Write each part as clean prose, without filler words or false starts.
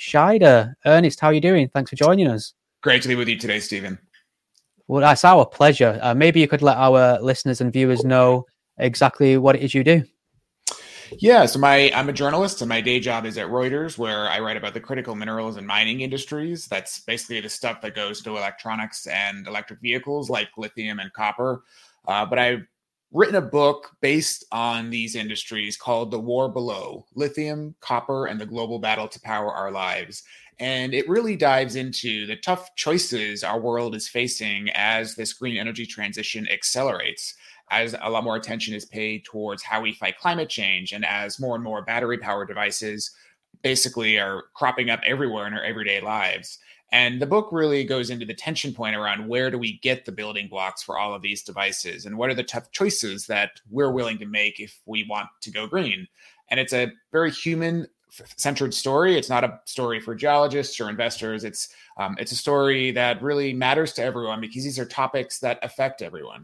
Scheider. Ernest, how are you doing? Thanks for joining us. Great to be with you today, Stephen. Well, that's our pleasure. Maybe you could let our listeners and viewers know exactly what it is you do. Yeah, so I'm a journalist, and my day job is at Reuters, where I write about the critical minerals and mining industries. That's basically the stuff that goes to electronics and electric vehicles like lithium and copper. But I've written a book based on these industries called The War Below: Lithium, Copper, and the Global Battle to Power Our Lives. And it really dives into the tough choices our world is facing as this green energy transition accelerates, as a lot more attention is paid towards how we fight climate change, and as more and more battery powered devices basically are cropping up everywhere in our everyday lives. And the book really goes into the tension point around where do we get the building blocks for all of these devices, and what are the tough choices that we're willing to make if we want to go green. And it's a very human centered story. It's not a story for geologists or investors. It's a story that really matters to everyone, because these are topics that affect everyone.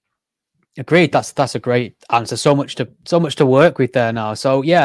Agreed. That's a great answer. So much to work with there now. So yeah,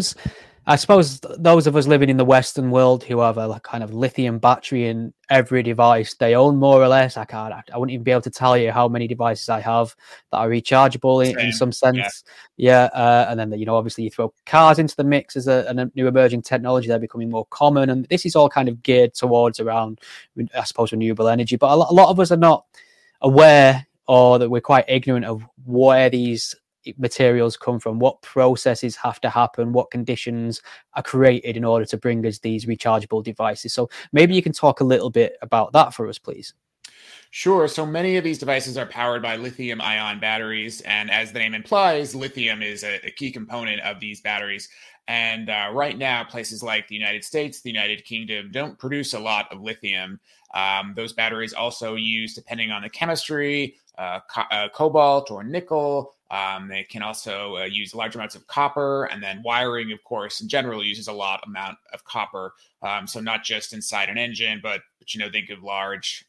I suppose those of us living in the Western world who have a kind of lithium battery in every device they own, more or less. I wouldn't even be able to tell you how many devices I have that are rechargeable in some sense. Yeah. And then obviously you throw cars into the mix as a new emerging technology. They're becoming more common, and this is all kind of geared towards around, I suppose, renewable energy. But a lot of us are not aware, or that we're quite ignorant of where these materials come from, what processes have to happen, what conditions are created in order to bring us these rechargeable devices. So maybe you can talk a little bit about that for us, please. Sure. So many of these devices are powered by lithium ion batteries. And as the name implies, lithium is a key component of these batteries. And right now, places like the United States, the United Kingdom don't produce a lot of lithium. Those batteries also use, depending on the chemistry, cobalt or nickel. They can also use large amounts of copper, and then wiring, of course, in general uses a lot amount of copper. So not just inside an engine, but think of large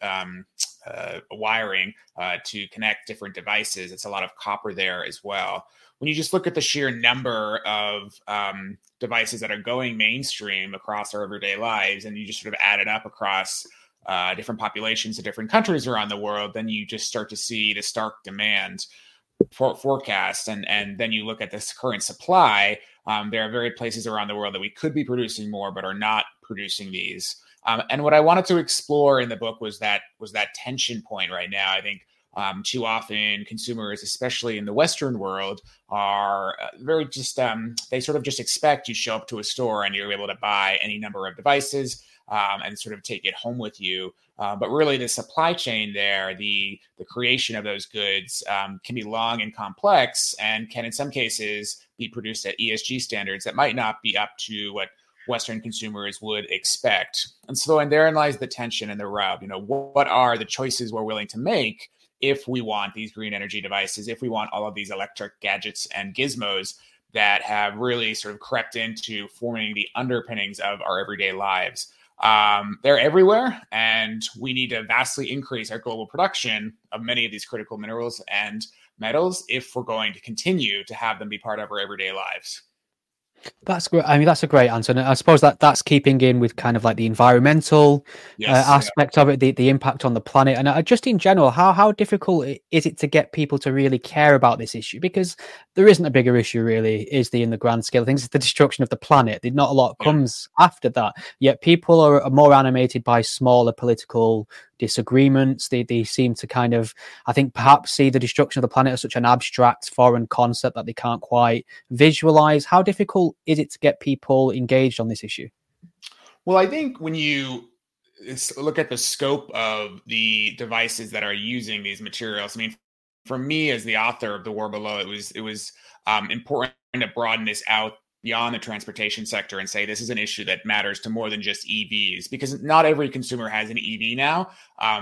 wiring to connect different devices. It's a lot of copper there as well. When you just look at the sheer number of devices that are going mainstream across our everyday lives, and you just sort of add it up across different populations of different countries around the world, then you just start to see the stark demand forecast. And then you look at this current supply. There are very places around the world that we could be producing more, but are not producing these. And what I wanted to explore in the book was that tension point right now. I think too often consumers, especially in the Western world, are very just, they sort of just expect you show up to a store and you're able to buy any number of devices and sort of take it home with you. But really the supply chain there, the creation of those goods can be long and complex, and can in some cases be produced at ESG standards that might not be up to what Western consumers would expect. And so, and therein lies the tension and the rub. What are the choices we're willing to make if we want these green energy devices, if we want all of these electric gadgets and gizmos that have really sort of crept into forming the underpinnings of our everyday lives. They're everywhere, and we need to vastly increase our global production of many of these critical minerals and metals if we're going to continue to have them be part of our everyday lives. That's great. I mean, that's a great answer. And I suppose that's keeping in with kind of like the environmental aspect of it, the impact on the planet. And just in general, how difficult is it to get people to really care about this issue? Because there isn't a bigger issue, really, is in the grand scale of things. It's the destruction of the planet. Not a lot comes after that. Yet people are more animated by smaller political disagreements. They seem to kind of, I think, perhaps see the destruction of the planet as such an abstract foreign concept that they can't quite visualize. How difficult is it to get people engaged on this issue? Well, I think when you look at the scope of the devices that are using these materials, I mean, for me as the author of The War Below, it was important to broaden this out beyond the transportation sector and say this is an issue that matters to more than just EVs, because not every consumer has an EV now.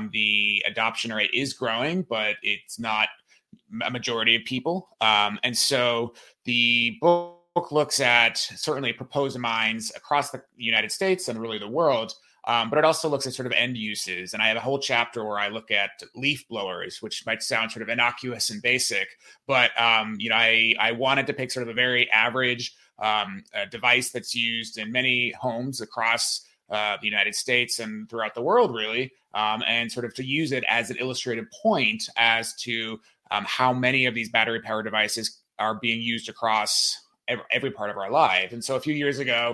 The adoption rate is growing, but it's not a majority of people. And so the book looks at certainly proposed mines across the United States and really the world, but it also looks at sort of end uses. And I have a whole chapter where I look at leaf blowers, which might sound sort of innocuous and basic, but I wanted to pick sort of a very average a device that's used in many homes across the United States and throughout the world, really, and sort of to use it as an illustrative point as to how many of these battery-powered devices are being used across every part of our life. And so a few years ago,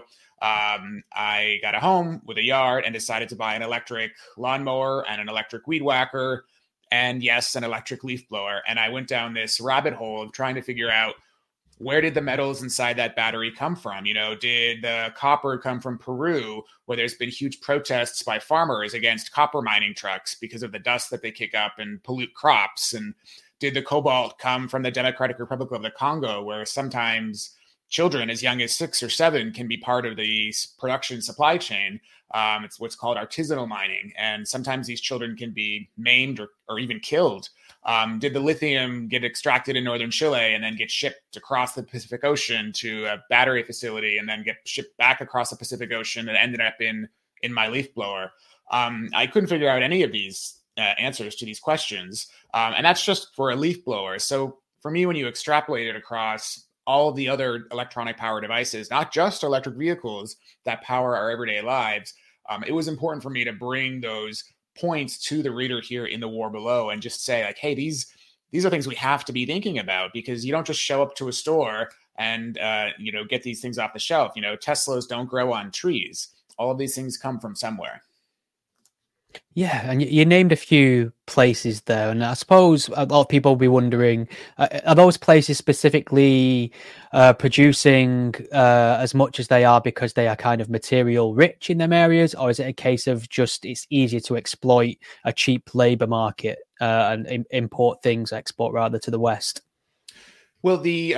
I got a home with a yard and decided to buy an electric lawnmower and an electric weed whacker and, yes, an electric leaf blower. And I went down this rabbit hole of trying to figure out, where did the metals inside that battery come from? You know, did the copper come from Peru, where there's been huge protests by farmers against copper mining trucks because of the dust that they kick up and pollute crops? And did the cobalt come from the Democratic Republic of the Congo, where sometimes children as young as 6 or 7 can be part of the production supply chain? It's what's called artisanal mining. And sometimes these children can be maimed or even killed. Did the lithium get extracted in northern Chile and then get shipped across the Pacific Ocean to a battery facility and then get shipped back across the Pacific Ocean and ended up in my leaf blower? I couldn't figure out any of these answers to these questions. And that's just for a leaf blower. So for me, when you extrapolate it across all of the other electronic power devices, not just electric vehicles that power our everyday lives, it was important for me to bring those points to the reader here in The War Below and just say, like, hey, these are things we have to be thinking about, because you don't just show up to a store and get these things off the shelf. You know, Teslas don't grow on trees. All of these things come from somewhere. Yeah, and you named a few places there, and I suppose a lot of people will be wondering, are those places specifically producing as much as they are because they are kind of material rich in them areas, or is it a case of just it's easier to exploit a cheap labor market and export rather to the West? Well, the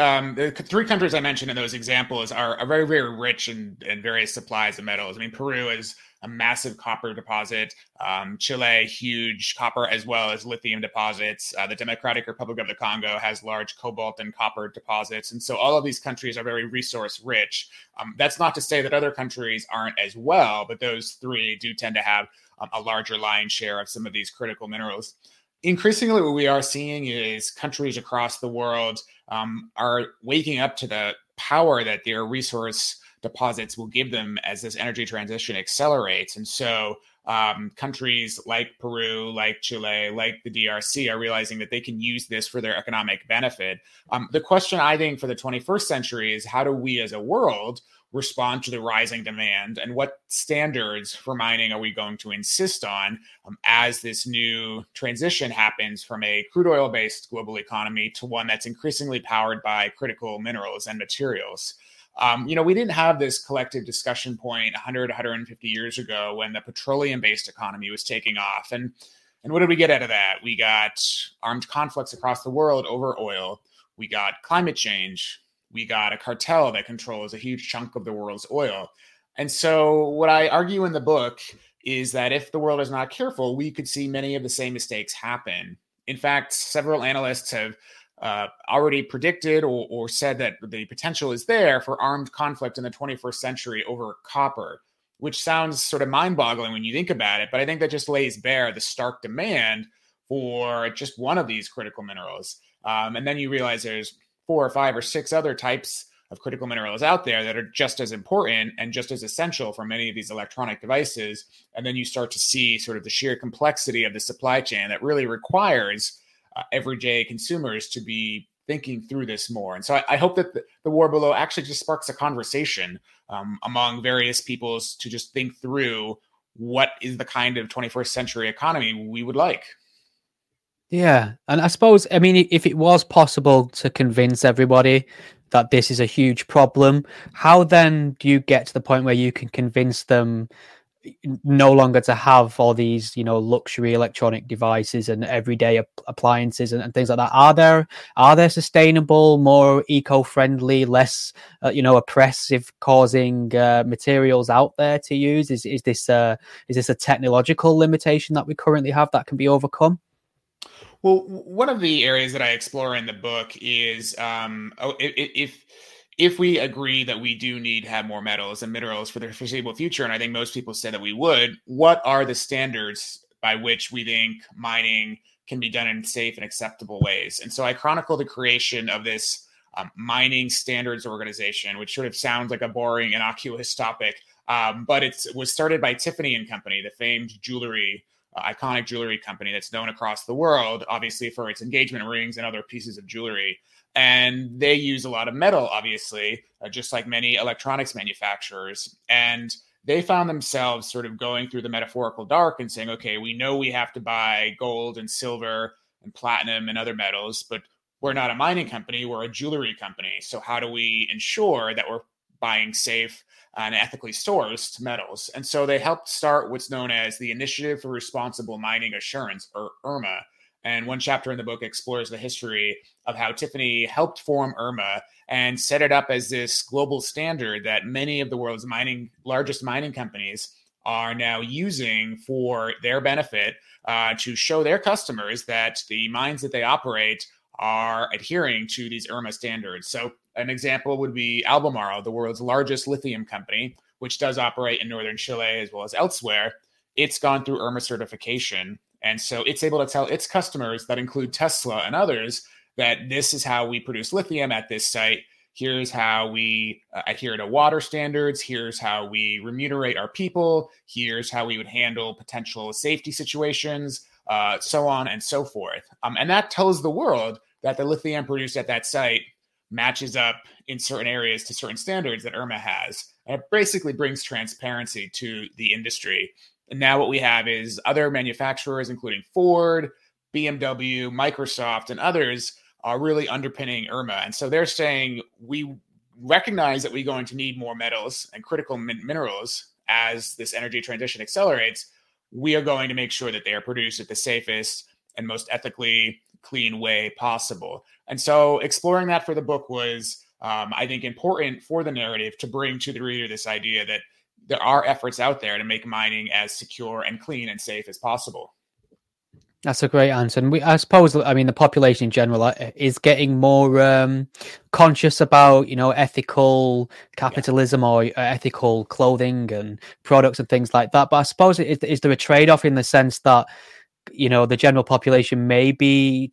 3 countries I mentioned in those examples are very, very rich in various supplies of metals. I mean, Peru is a massive copper deposit. Chile, huge copper as well as lithium deposits. The Democratic Republic of the Congo has large cobalt and copper deposits. And so all of these countries are very resource rich. That's not to say that other countries aren't as well, but those 3 do tend to have a larger lion's share of some of these critical minerals. Increasingly, what we are seeing is countries across the world are waking up to the power that their resource deposits will give them as this energy transition accelerates. And so countries like Peru, like Chile, like the DRC are realizing that they can use this for their economic benefit. The question, I think, for the 21st century is, how do we as a world respond to the rising demand, and what standards for mining are we going to insist on as this new transition happens from a crude oil-based global economy to one that's increasingly powered by critical minerals and materials? We didn't have this collective discussion point 100, 150 years ago when the petroleum-based economy was taking off. And what did we get out of that? We got armed conflicts across the world over oil. We got climate change. We got a cartel that controls a huge chunk of the world's oil. And so what I argue in the book is that if the world is not careful, we could see many of the same mistakes happen. In fact, several analysts have already predicted or said that the potential is there for armed conflict in the 21st century over copper, which sounds sort of mind-boggling when you think about it. But I think that just lays bare the stark demand for just one of these critical minerals. And then you realize there's 4 or 5 or 6 other types of critical minerals out there that are just as important and just as essential for many of these electronic devices. And then you start to see sort of the sheer complexity of the supply chain that really requires everyday consumers to be thinking through this more. And so I hope that the War Below actually just sparks a conversation among various peoples to just think through what is the kind of 21st century economy we would like. Yeah. And I suppose, I mean, if it was possible to convince everybody that this is a huge problem, how then do you get to the point where you can convince them no longer to have all these, luxury electronic devices and everyday appliances and things like that? Are there sustainable, more eco-friendly, less, oppressive causing materials out there to use? Is this a technological limitation that we currently have that can be overcome? Well, one of the areas that I explore in the book is if we agree that we do need to have more metals and minerals for the foreseeable future, and I think most people say that we would, what are the standards by which we think mining can be done in safe and acceptable ways? And so I chronicle the creation of this Mining Standards Organization, which sort of sounds like a boring, innocuous topic. But it was started by Tiffany and Company, the famed iconic jewelry company that's known across the world, obviously for its engagement rings and other pieces of jewelry. And they use a lot of metal, obviously, just like many electronics manufacturers. And they found themselves sort of going through the metaphorical dark and saying, okay, we know we have to buy gold and silver and platinum and other metals, but we're not a mining company, we're a jewelry company. So how do we ensure that we're buying safe and ethically sourced metals? And so they helped start what's known as the Initiative for Responsible Mining Assurance, or IRMA. And one chapter in the book explores the history of how Tiffany helped form IRMA and set it up as this global standard that many of the world's largest mining companies are now using for their benefit, to show their customers that the mines that they operate are adhering to these IRMA standards. So an example would be Albemarle, the world's largest lithium company, which does operate in northern Chile as well as elsewhere. It's gone through IRMA certification. And so it's able to tell its customers, that include Tesla and others, that this is how we produce lithium at this site. Here's how we adhere to water standards. Here's how we remunerate our people. Here's how we would handle potential safety situations, so on and so forth. And that tells the world that the lithium produced at that site matches up in certain areas to certain standards that IRMA has. And it basically brings transparency to the industry. And now what we have is other manufacturers, including Ford, BMW, Microsoft, and others, are really underpinning IRMA. And so they're saying, we recognize that we're going to need more metals and critical minerals as this energy transition accelerates. We are going to make sure that they are produced at the safest and most ethically clean way possible. And so exploring that for the book was, I think, important for the narrative to bring to the reader this idea that there are efforts out there to make mining as secure and clean and safe as possible. That's a great answer. And I suppose, I mean, the population in general is getting more conscious about, ethical capitalism, or ethical clothing and products and things like that. But I suppose, is there a trade-off in the sense that, the general population may be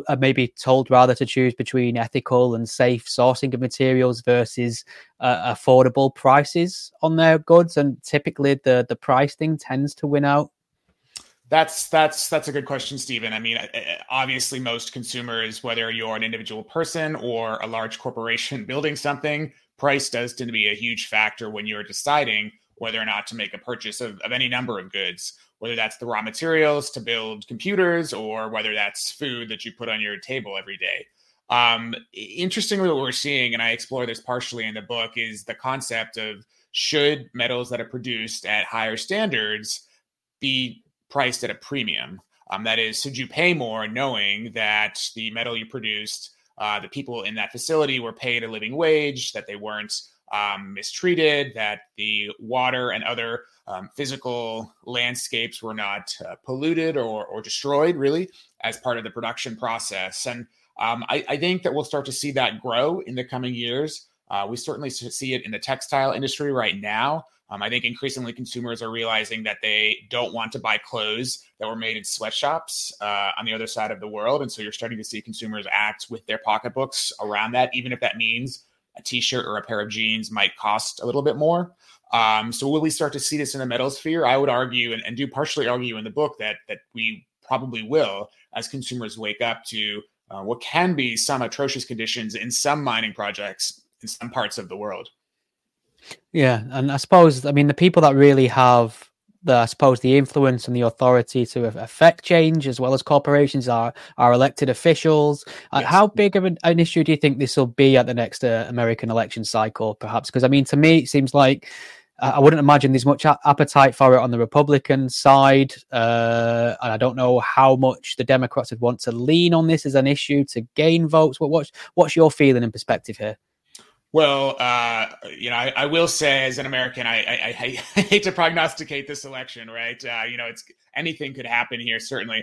told rather to choose between ethical and safe sourcing of materials versus affordable prices on their goods, and typically the price thing tends to win out? That's a good question, Stephen. I mean, obviously, most consumers, whether you're an individual person or a large corporation building something, price does tend to be a huge factor when you're deciding whether or not to make a purchase of any number of goods, whether that's the raw materials to build computers or whether that's food that you put on your table every day. Interestingly, what we're seeing, and I explore this partially in the book, is the concept of, should metals that are produced at higher standards be priced at a premium? That is, should you pay more knowing that the metal you produced, the people in that facility were paid a living wage, that they weren't mistreated, that the water and other physical landscapes were not polluted or destroyed, really, as part of the production process? And I think that we'll start to see that grow in the coming years. We certainly see it in the textile industry right now. I think increasingly consumers are realizing that they don't want to buy clothes that were made in sweatshops on the other side of the world. And so you're starting to see consumers act with their pocketbooks around that, even if that means a t-shirt or a pair of jeans might cost a little bit more. So will we start to see this in the metal sphere? I would argue, and do partially argue in the book, that we probably will, as consumers wake up to what can be some atrocious conditions in some mining projects in some parts of the world. Yeah, and I suppose, I mean, the people that really have the influence and the authority to affect change, as well as corporations, are elected officials. Yes. How big of an issue do you think this will be at the next American election cycle, perhaps? Because, I mean, to me, it seems like I wouldn't imagine there's much appetite for it on the Republican side. And I don't know how much the Democrats would want to lean on this as an issue to gain votes. What's your feeling and perspective here? Well, I will say, as an American, I hate to prognosticate this election, right? It's anything could happen here, certainly.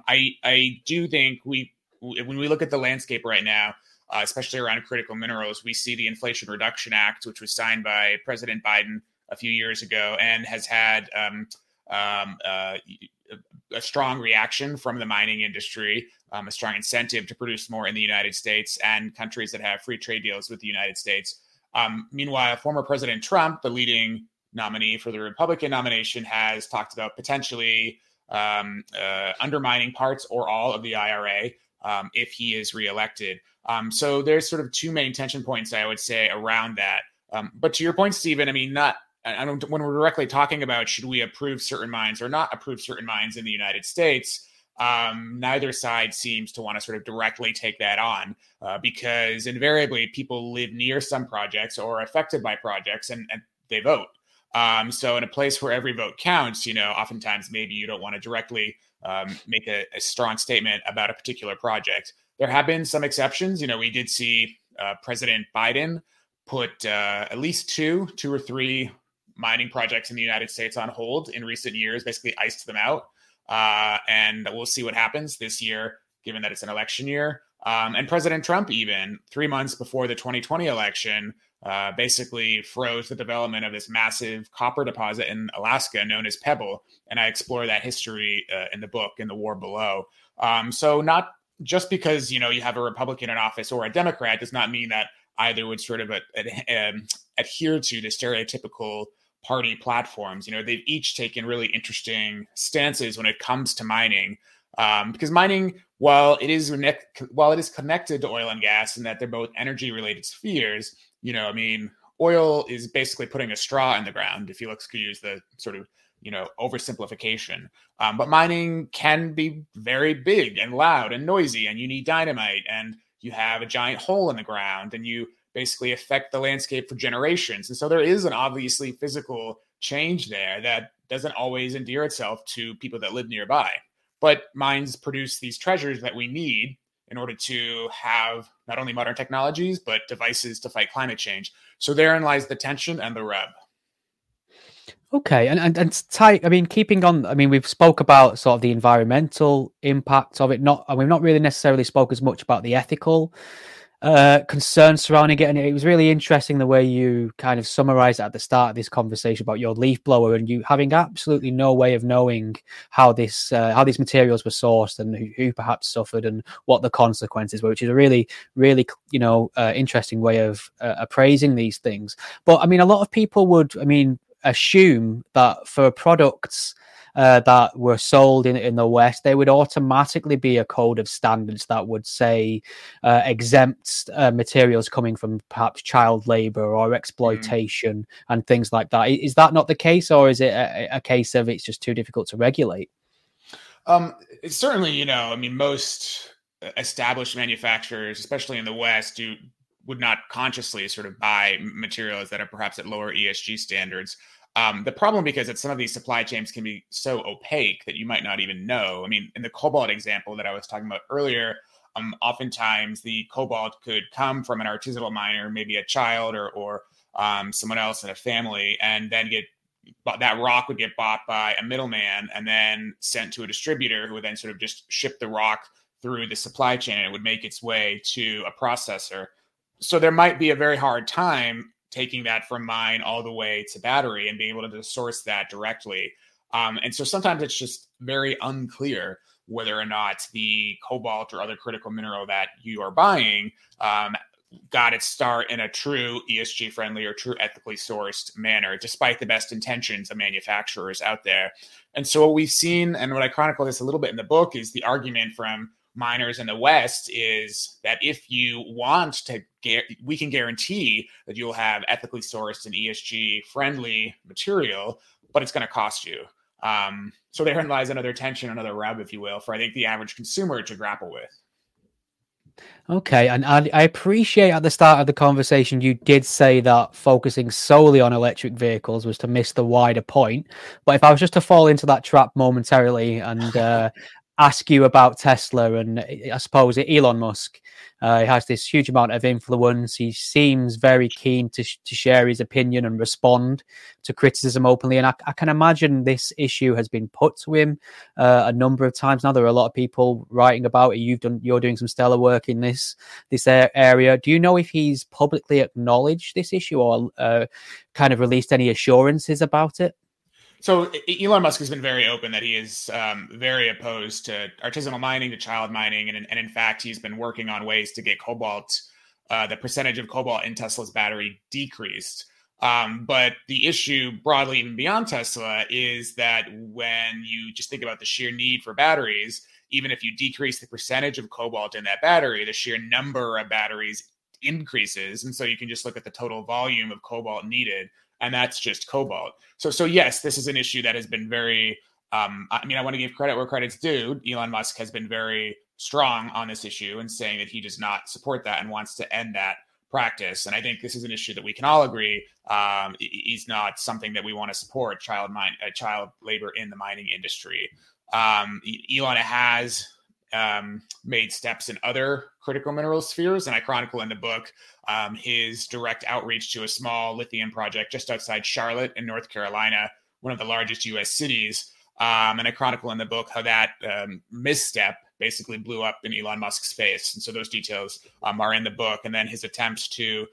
I do think when we look at the landscape right now, especially around critical minerals, we see the Inflation Reduction Act, which was signed by President Biden a few years ago and has had a strong reaction from the mining industry, a strong incentive to produce more in the United States and countries that have free trade deals with the United States. Meanwhile, former President Trump, the leading nominee for the Republican nomination, has talked about potentially undermining parts or all of the IRA if he is reelected. So there's sort of two main tension points, I would say, around that. But to your point, Stephen, I mean, when we're directly talking about should we approve certain mines or not approve certain mines in the United States, neither side seems to want to sort of directly take that on because invariably people live near some projects or are affected by projects and they vote. So in a place where every vote counts, oftentimes maybe you don't want to directly make a strong statement about a particular project. There have been some exceptions. We did see President Biden put at least two or three mining projects in the United States on hold in recent years, basically iced them out. And we'll see what happens this year, given that it's an election year. And President Trump, even 3 months before the 2020 election, basically froze the development of this massive copper deposit in Alaska known as Pebble. And I explore that history in the book, In the War Below. So not just because, you have a Republican in office or a Democrat does not mean that either would sort of adhere to the stereotypical party platforms. They've each taken really interesting stances when it comes to mining, because mining, while it is connected to oil and gas and that they're both energy related spheres, oil is basically putting a straw in the ground, if you use the sort of, oversimplification. But mining can be very big and loud and noisy, and you need dynamite, and you have a giant hole in the ground, and you basically affect the landscape for generations. And so there is an obviously physical change there that doesn't always endear itself to people that live nearby. But mines produce these treasures that we need in order to have not only modern technologies, but devices to fight climate change. So therein lies the tension and the rub. Okay, and tight. I mean, keeping on. I mean, we've spoke about sort of the environmental impact of it. We've not really necessarily spoke as much about the ethical concerns surrounding it. And it was really interesting the way you kind of summarized at the start of this conversation about your leaf blower and you having absolutely no way of knowing how these materials were sourced and who perhaps suffered and what the consequences were, which is a really, really, interesting way of appraising these things. But I mean, a lot of people would, assume that for products that were sold in the West, there would automatically be a code of standards that would say exempt materials coming from perhaps child labor or exploitation and things like that. Is that not the case, or is it a case of it's just too difficult to regulate? It's certainly, most established manufacturers, especially in the West, would not consciously sort of buy materials that are perhaps at lower ESG standards. The problem, because some of these supply chains can be so opaque that you might not even know. I mean, in the cobalt example that I was talking about earlier, oftentimes the cobalt could come from an artisanal miner, maybe a child or someone else in a family, and then that rock would get bought by a middleman and then sent to a distributor who would then sort of just ship the rock through the supply chain, and it would make its way to a processor. So there might be a very hard time taking that from mine all the way to battery and being able to source that directly. And so sometimes it's just very unclear whether or not the cobalt or other critical mineral that you are buying got its start in a true ESG friendly or true ethically sourced manner, despite the best intentions of manufacturers out there. And so what we've seen, and what I chronicle this a little bit in the book, is the argument from miners in the West is that if you want to we can guarantee that you'll have ethically sourced and ESG friendly material, but it's going to cost you. So therein lies another tension, another rub, if you will, for I think the average consumer to grapple with. Okay, and I appreciate at the start of the conversation you did say that focusing solely on electric vehicles was to miss the wider point. But if I was just to fall into that trap momentarily and ask you about Tesla and I suppose Elon Musk, he has this huge amount of influence. He seems very keen to share his opinion and respond to criticism openly. And I can imagine this issue has been put to him a number of times now. There are a lot of people writing about it. You're doing some stellar work in this area. Do you know if he's publicly acknowledged this issue or kind of released any assurances about it? So Elon Musk has been very open that he is very opposed to artisanal mining, to child mining, and in fact, he's been working on ways to get cobalt, the percentage of cobalt in Tesla's battery decreased. But the issue broadly, even beyond Tesla, is that when you just think about the sheer need for batteries, even if you decrease the percentage of cobalt in that battery, the sheer number of batteries increases. And so you can just look at the total volume of cobalt needed, and that's just cobalt. So yes, this is an issue that has been very, I want to give credit where credit's due. Elon Musk has been very strong on this issue and saying that he does not support that and wants to end that practice. And I think this is an issue that we can all agree is not something that we want to support, child labor in the mining industry. Elon has made steps in other critical mineral spheres, and I chronicle in the book his direct outreach to a small lithium project just outside Charlotte in North Carolina, one of the largest U.S. cities. And I chronicle in the book how that misstep basically blew up in Elon Musk's face. And so those details are in the book. And then his attempts to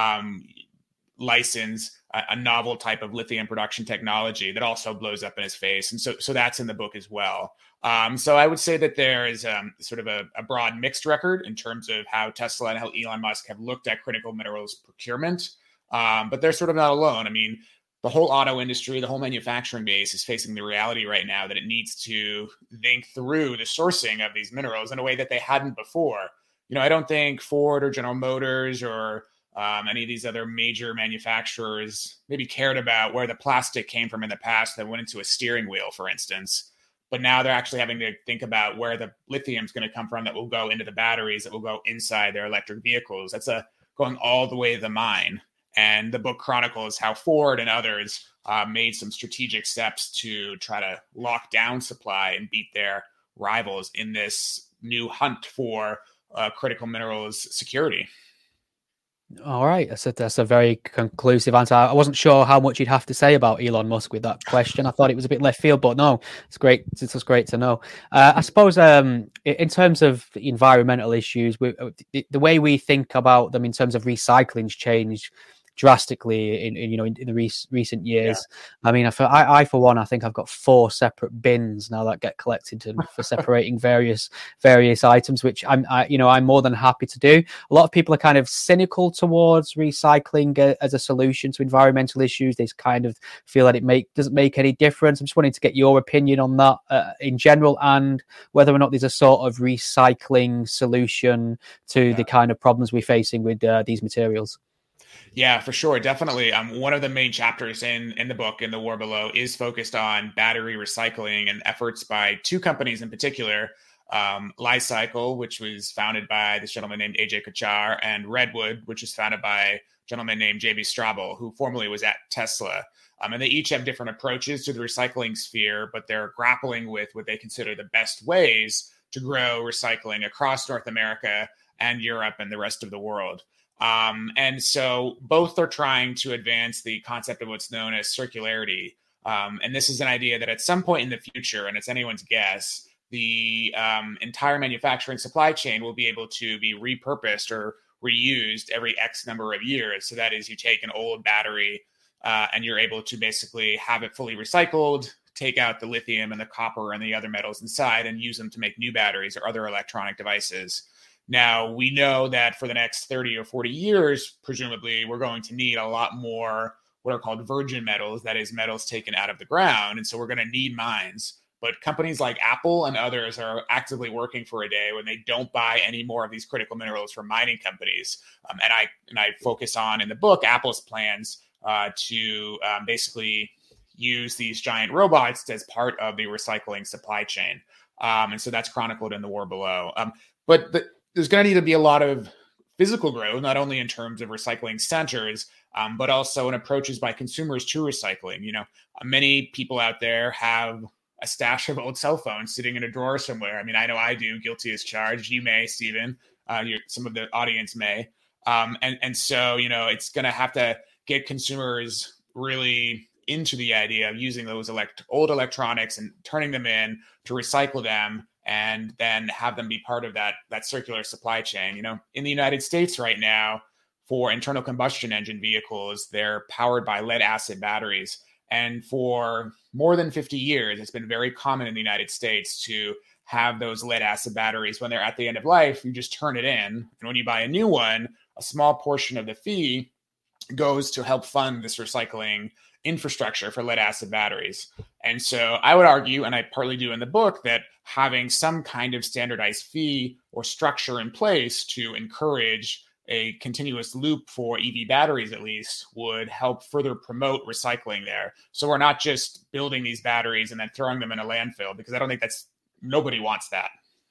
license a novel type of lithium production technology that also blows up in his face. And so that's in the book as well. So I would say that there is sort of a broad mixed record in terms of how Tesla and how Elon Musk have looked at critical minerals procurement. But they're sort of not alone. I mean, the whole auto industry, the whole manufacturing base is facing the reality right now that it needs to think through the sourcing of these minerals in a way that they hadn't before. I don't think Ford or General Motors or any of these other major manufacturers maybe cared about where the plastic came from in the past that went into a steering wheel, for instance. But now they're actually having to think about where the lithium is going to come from that will go into the batteries, that will go inside their electric vehicles. That's going all the way to the mine. And the book chronicles how Ford and others made some strategic steps to try to lock down supply and beat their rivals in this new hunt for critical minerals security. All right, that's a very conclusive answer. I wasn't sure how much you'd have to say about Elon Musk with that question. I thought it was a bit left field, but no, it's great. It's just great to know. I suppose in terms of environmental issues, the way we think about them in terms of recycling's changed drastically in the recent years. Yeah. I mean, I for one, I think I've got 4 separate bins now that get collected for separating various items, which I'm more than happy to do. A lot of people are kind of cynical towards recycling as a solution to environmental issues. They kind of feel that it doesn't make any difference. I'm just wanting to get your opinion on that in general, and whether or not there's a sort of recycling solution to the kind of problems we're facing with these materials. Yeah, for sure. Definitely. One of the main chapters in the book, in The War Below, is focused on battery recycling and efforts by 2 companies in particular, Li-Cycle, which was founded by this gentleman named AJ Kochhar, and Redwood, which was founded by a gentleman named JB Straubel, who formerly was at Tesla. And they each have different approaches to the recycling sphere, but they're grappling with what they consider the best ways to grow recycling across North America and Europe and the rest of the world. And so both are trying to advance the concept of what's known as circularity. And this is an idea that at some point in the future, and it's anyone's guess, the entire manufacturing supply chain will be able to be repurposed or reused every X number of years. So that is, you take an old battery and you're able to basically have it fully recycled, take out the lithium and the copper and the other metals inside and use them to make new batteries or other electronic devices. Now, we know that for the next 30 or 40 years, presumably, we're going to need a lot more what are called virgin metals, that is, metals taken out of the ground. And so we're going to need mines. But companies like Apple and others are actively working for a day when they don't buy any more of these critical minerals from mining companies. And I focus on, in the book, Apple's plans to basically use these giant robots as part of the recycling supply chain. And so that's chronicled in The War Below. There's going to need to be a lot of physical growth, not only in terms of recycling centers, but also in approaches by consumers to recycling. Many people out there have a stash of old cell phones sitting in a drawer somewhere. I mean, I know I do, guilty as charged. You may, Stephen, some of the audience may. And so, it's going to have to get consumers really into the idea of using those old electronics and turning them in to recycle them, and then have them be part of that circular supply chain. In the United States right now, for internal combustion engine vehicles, they're powered by lead acid batteries. And for more than 50 years, it's been very common in the United States to have those lead acid batteries when they're at the end of life. You just turn it in. And when you buy a new one, a small portion of the fee goes to help fund this recycling infrastructure for lead acid batteries. And so I would argue, and I partly do in the book, that having some kind of standardized fee or structure in place to encourage a continuous loop for EV batteries, at least, would help further promote recycling there. So we're not just building these batteries and then throwing them in a landfill, because I don't think nobody wants that.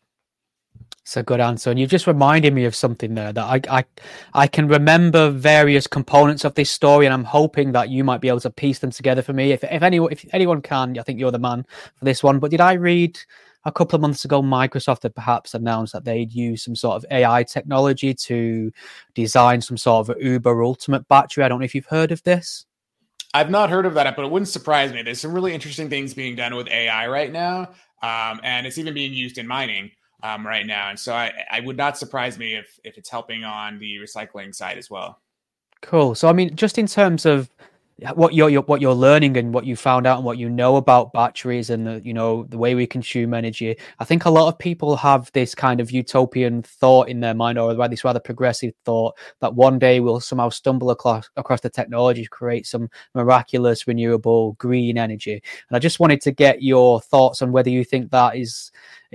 It's a good answer, and you've just reminded me of something there that I can remember various components of this story, and I'm hoping that you might be able to piece them together for me. If anyone can, I think you're the man for this one. But did I read a couple of months ago Microsoft had perhaps announced that they'd use some sort of AI technology to design some sort of Uber Ultimate battery? I don't know if you've heard of this. I've not heard of that, but it wouldn't surprise me. There's some really interesting things being done with AI right now, and it's even being used in mining right now. And so I would not surprise me if it's helping on the recycling side as well. Cool. So, I mean, just in terms of what you're learning and what you found out and what you know about batteries and the way we consume energy, I think a lot of people have this kind of utopian thought in their mind, or this rather progressive thought, that one day we'll somehow stumble across the technology to create some miraculous renewable green energy. And I just wanted to get your thoughts on whether you think that is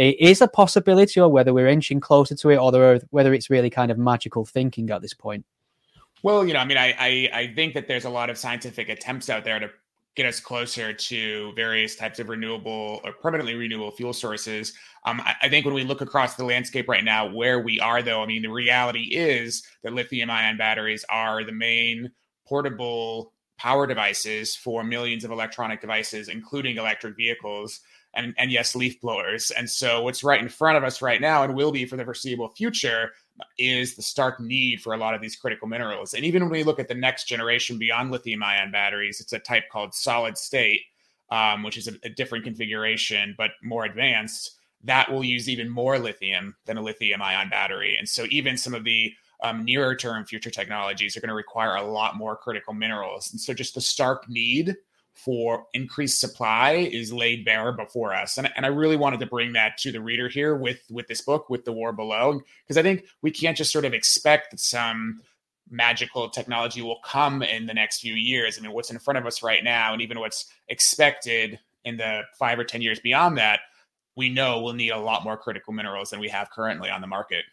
a possibility, or whether we're inching closer to it, or whether it's really kind of magical thinking at this point. Well, I mean, I think that there's a lot of scientific attempts out there to get us closer to various types of renewable or permanently renewable fuel sources. I think when we look across the landscape right now, where we are, though, I mean, the reality is that lithium-ion batteries are the main portable power devices for millions of electronic devices, including electric vehicles and yes, leaf blowers. And so what's right in front of us right now, and will be for the foreseeable future, is the stark need for a lot of these critical minerals. And even when we look at the next generation beyond lithium-ion batteries, it's a type called solid state, which is a different configuration, but more advanced, that will use even more lithium than a lithium-ion battery. And so even some of the nearer term future technologies are going to require a lot more critical minerals. And so just the stark need for increased supply is laid bare before us. And I really wanted to bring that to the reader here with this book, with The War Below, because I think we can't just sort of expect that some magical technology will come in the next few years. I mean, what's in front of us right now, and even what's expected in the 5 or 10 years beyond that, we know we'll need a lot more critical minerals than we have currently on the market.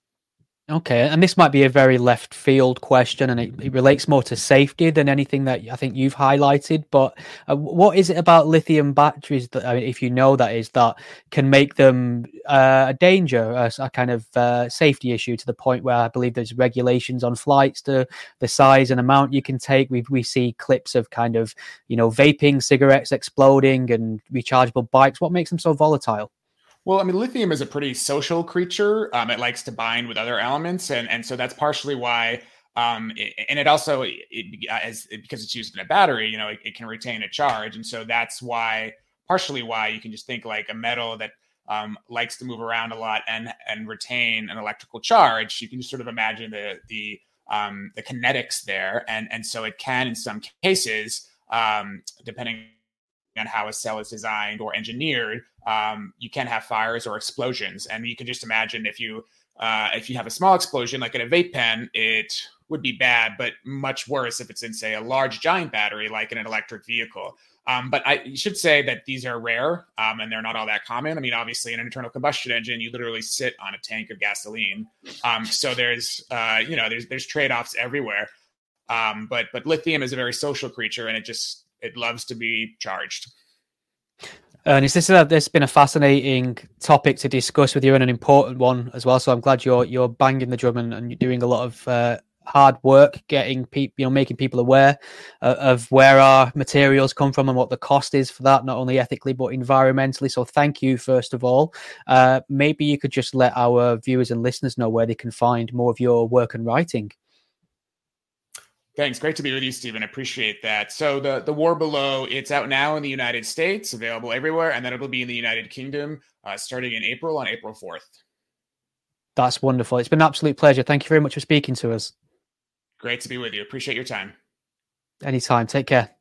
Okay, and this might be a very left field question, and it relates more to safety than anything that I think you've highlighted. But what is it about lithium batteries that, I mean, if you know, that can make them a danger, a kind of safety issue, to the point where I believe there's regulations on flights to the size and amount you can take? We see clips of kind of, vaping cigarettes exploding and rechargeable bikes. What makes them so volatile? Well, I mean, lithium is a pretty social creature. It likes to bind with other elements, and so that's partially why. And it also, because it's used in a battery, it can retain a charge, and so that's partially why you can just think like a metal that likes to move around a lot and retain an electrical charge. You can just sort of imagine the kinetics there, and so it can, in some cases, depending on how a cell is designed or engineered, you can have fires or explosions. And you can just imagine if you have a small explosion, like in a vape pen, it would be bad, but much worse if it's in, say, a large giant battery, like in an electric vehicle. But I should say that these are rare, and they're not all that common. I mean, obviously, in an internal combustion engine, you literally sit on a tank of gasoline. So there's trade-offs everywhere. But lithium is a very social creature, and it loves to be charged. Ernest, this has been a fascinating topic to discuss with you, and an important one as well. So I'm glad you're banging the drum and you're doing a lot of hard work, getting people, making people aware of where our materials come from and what the cost is for that, not only ethically but environmentally. So thank you, first of all. Maybe you could just let our viewers and listeners know where they can find more of your work and writing. Thanks. Great to be with you, Stephen. I appreciate that. So the War Below, it's out now in the United States, available everywhere, and then it'll be in the United Kingdom starting in April, on April 4th. That's wonderful. It's been an absolute pleasure. Thank you very much for speaking to us. Great to be with you. Appreciate your time. Anytime. Take care.